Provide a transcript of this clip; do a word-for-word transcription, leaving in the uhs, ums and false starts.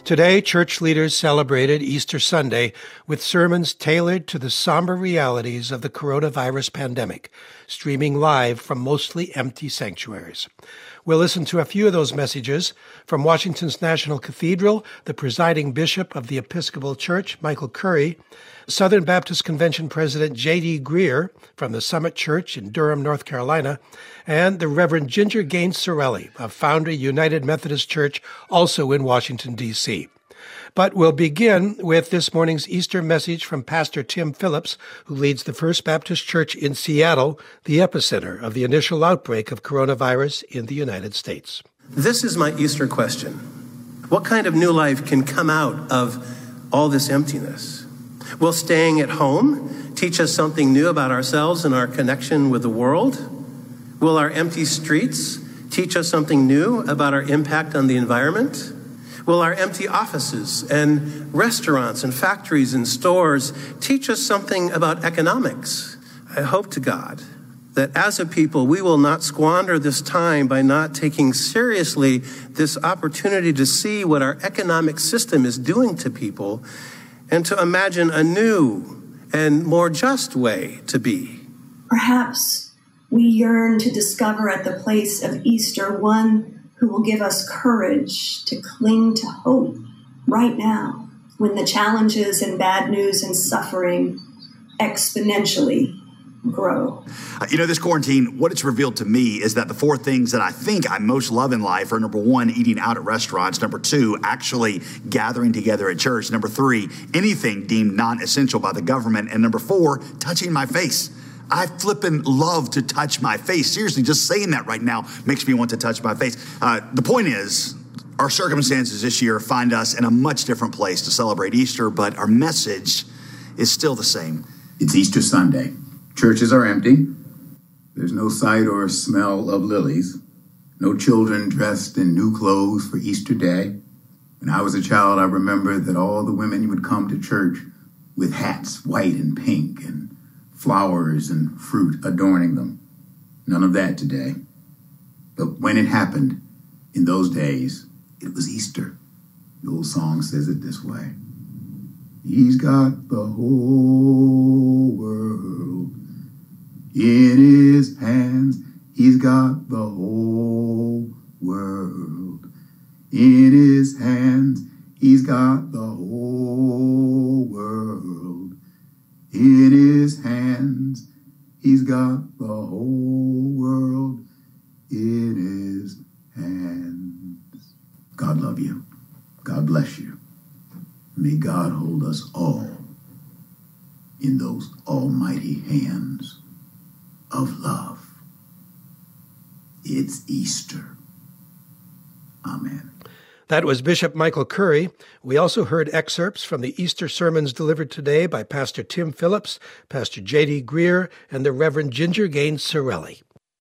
Today, church leaders celebrated Easter Sunday with sermons tailored to the somber realities of the coronavirus pandemic, streaming live from mostly empty sanctuaries. We'll listen to a few of those messages from Washington's National Cathedral, the presiding bishop of the Episcopal Church, Michael Curry, Southern Baptist Convention President J D Greear from the Summit Church in Durham, North Carolina, and the Reverend Ginger Gaines Cerelli of Foundry United Methodist Church, also in Washington, D C But we'll begin with this morning's Easter message from Pastor Tim Phillips, who leads the First Baptist Church in Seattle, the epicenter of the initial outbreak of coronavirus in the United States. This is my Easter question. What kind of new life can come out of all this emptiness? Will staying at home teach us something new about ourselves and our connection with the world? Will our empty streets teach us something new about our impact on the environment? Will our empty offices and restaurants and factories and stores teach us something about economics? I hope to God that as a people, we will not squander this time by not taking seriously this opportunity to see what our economic system is doing to people and to imagine a new and more just way to be. Perhaps we yearn to discover at the place of Easter one who will give us courage to cling to hope right now when the challenges and bad news and suffering exponentially grow. You know, this quarantine, what it's revealed to me is that the four things that I think I most love in life are, number one, eating out at restaurants. Number two, actually gathering together at church. Number three, anything deemed non-essential by the government. And number four, touching my face. I flippin' love to touch my face. Seriously, just saying that right now makes me want to touch my face. Uh, the point is, our circumstances this year find us in a much different place to celebrate Easter, but our message is still the same. It's Easter Sunday. Churches are empty. There's no sight or smell of lilies. No children dressed in new clothes for Easter Day. When I was a child, I remember that all the women would come to church with hats, white and pink, and flowers and fruit adorning them. None of that today. But when it happened, in those days, it was Easter. The old song says it this way. He's got the whole world in his hands. He's got the whole world in his hands. He's got the whole world in his hands. He's got the whole world in his hands. God love you. God bless you. May God hold us all in those almighty hands of love. It's Easter. Amen. That was Bishop Michael Curry. We also heard excerpts from the Easter sermons delivered today by Pastor Tim Phillips, Pastor J D Greear, and the Reverend Ginger Gaines Cerelli.